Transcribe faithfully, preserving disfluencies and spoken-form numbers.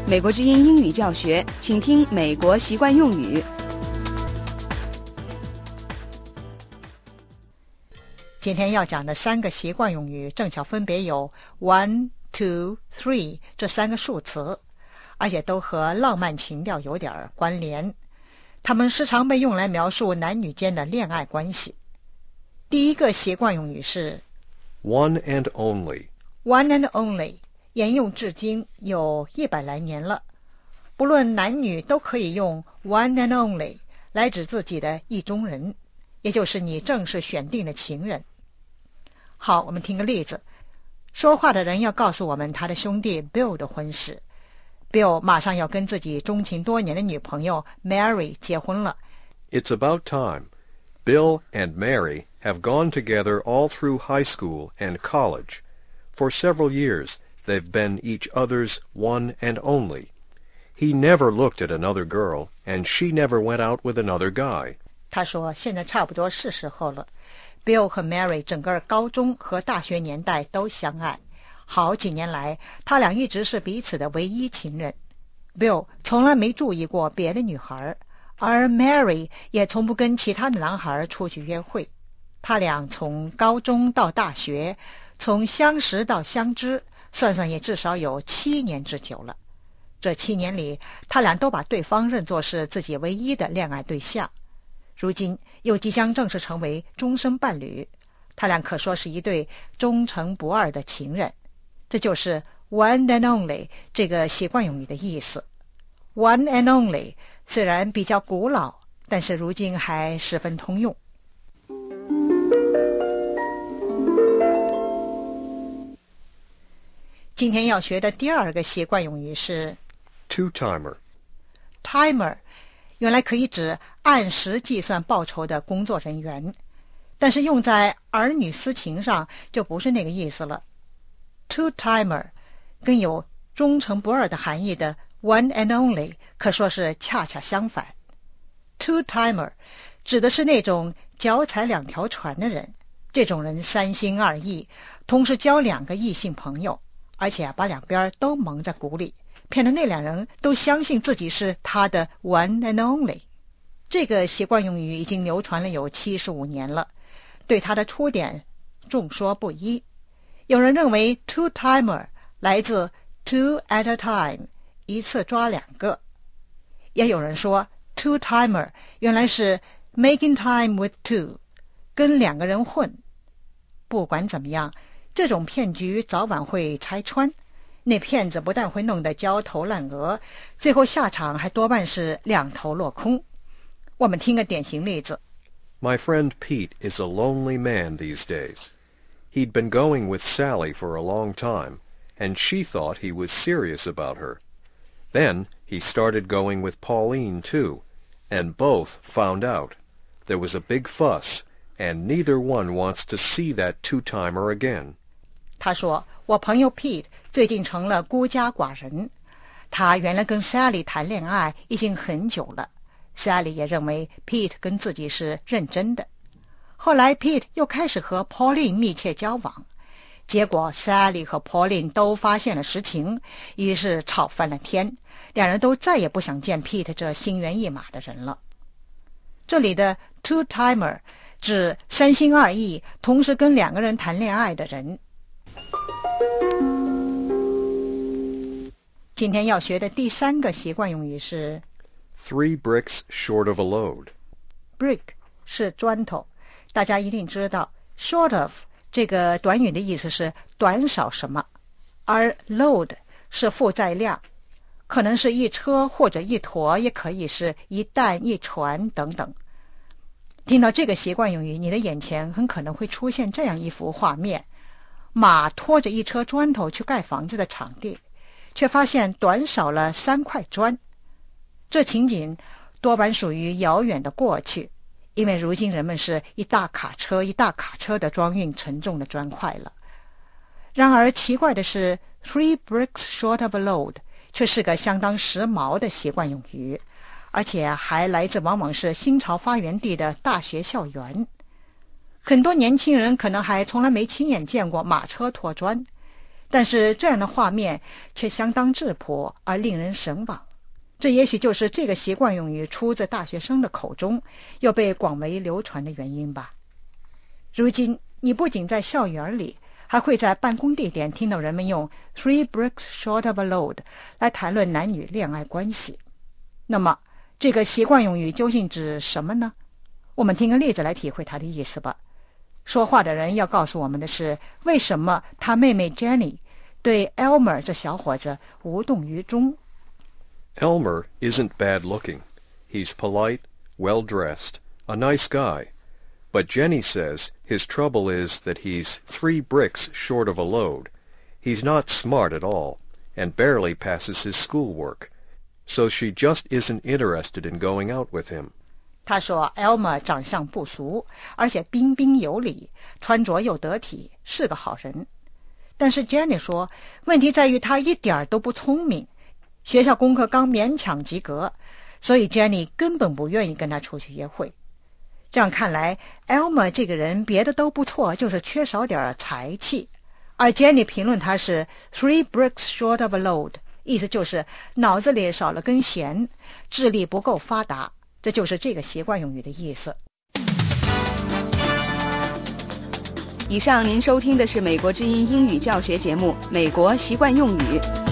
美国之音英语教学，请听美国习惯用语。 今天要讲的三个习惯用语正巧分别有 one, two, three 这三个数词，而且都和浪漫情调有点关联。它们时常被用来描述男女间的恋爱关系。第一个习惯用语是 one and only. one and only 沿用至今有一百来年了，不论男女都可以用 one and only 来指自己的意中人，也就是你正式选定的情人。好，我们听个例子。说话的人要告诉我们他的兄弟 Bill 的婚事。Bill 马上要跟自己钟情多年的女朋友 Mary 结婚了。 It's about time. Bill and Mary have gone together all through high school and college. For several years, they've been each other's one and only. He never looked at another girl, and she never went out with another guy. 他说现在差不多是时候了。 Bill 和 Mary 整个高中和大学年代都相爱，好几年来他俩一直是彼此的唯一情人。 Bill 从来没注意过别的女孩，而 Mary 也从不跟其他的男孩出去约会。他俩从高中到大学，从相识到相知，算算也至少有七年之久了。这七年里，他俩都把对方认作是自己唯一的恋爱对象。如今又即将正式成为终身伴侣，他俩可说是一对忠诚不二的情人。这就是 one and only 这个习惯用语的意思。 one and only 虽然比较古老，但是如今还十分通用。今天要学的第二个习惯用语是 Two-timer. Timer 原来可以指按时计算报酬的工作人员，但是用在儿女私情上就不是那个意思了。 Two-timer 跟有忠诚不二的含义的 one and only 可说是恰恰相反。 Two-timer 指的是那种脚踩两条船的人，这种人三心二意，同时交两个异性朋友，而且把两边都蒙在鼓里，骗得那两人都相信自己是他的 one and only。 这个习惯用语已经流传了有七十五年了，对它的出典众说不一。有人认为 two-timer 来自 two at a time 一次抓两个，也有人说 two-timer 原来是 making time with two 跟两个人混。不管怎么样，这种骗局早晚会拆穿，那骗子不但会弄得焦头烂额，最后下场还多半是两头落空。我们听个典型例子。 My friend Pete is a lonely man these days. He'd been going with Sally for a long time, and she thought he was serious about her. Then he started going with Pauline too, and both found out. There was a big fuss, and neither one wants to see that two-timer again. 他说我朋友 Pete 最近成了孤家寡人，他原来跟 Sally 谈恋爱已经很久了， Sally 也认为 Pete 跟自己是认真的。后来 Pete 又开始和 Pauline 密切交往，结果 Sally 和 Pauline 都发现了实情，于是吵翻了天，两人都再也不想见 Pete 这心猿意马的人了。这里的 two-timer 指三心二意，同时跟两个人谈恋爱的人。今天要学的第三个习惯用语是 Three bricks short of a load. Brick 是砖头，大家一定知道 short of 这个短语的意思是短少什么，而 load 是负载量，可能是一车或者一坨，也可以是一担一船等等。听到这个习惯用语，你的眼前很可能会出现这样一幅画面：马拖着一车砖头去盖房子的场地，却发现短少了三块砖。这情景多半属于遥远的过去，因为如今人们是一大卡车一大卡车的装运沉重的砖块了。然而奇怪的是 three bricks short of a load 却是个相当时髦的习惯用语，而且还来自往往是新潮发源地的大学校园。很多年轻人可能还从来没亲眼见过马车拖砖， 但是这样的画面却相当质朴而令人神往。这也许就是这个习惯用语出自大学生的口中，又被广为流传的原因吧。如今，你不仅在校园里，还会在办公地点听到人们用 three bricks short of a load 来谈论男女恋爱关系。那么，这个习惯用语究竟指什么呢？我们听个例子来体会它的意思吧。说话的人要告诉我们的是，为什么他妹妹 Jenny 对 Elmer 这小伙子无动于衷。 Elmer isn't bad looking. He's polite, well-dressed, a nice guy. But Jenny says his trouble is that he's three bricks short of a load. He's not smart at all, and barely passes his schoolwork. So she just isn't interested in going out with him. 他说 Elmer 长相不俗，而且彬彬有礼，穿着又得体，是个好人。但是 Jenny 说，问题在于他一点都不聪明，学校功课刚勉强及格，所以 Jenny 根本不愿意跟他出去约会。这样看来 Elmer 这个人别的都不错，就是缺少点才气。而 Jenny 评论他是 three bricks short of a load， 意思就是脑子里少了根弦，智力不够发达，这就是这个习惯用语的意思。 以上您收听的是美国之音英语教学节目《美国习惯用语》。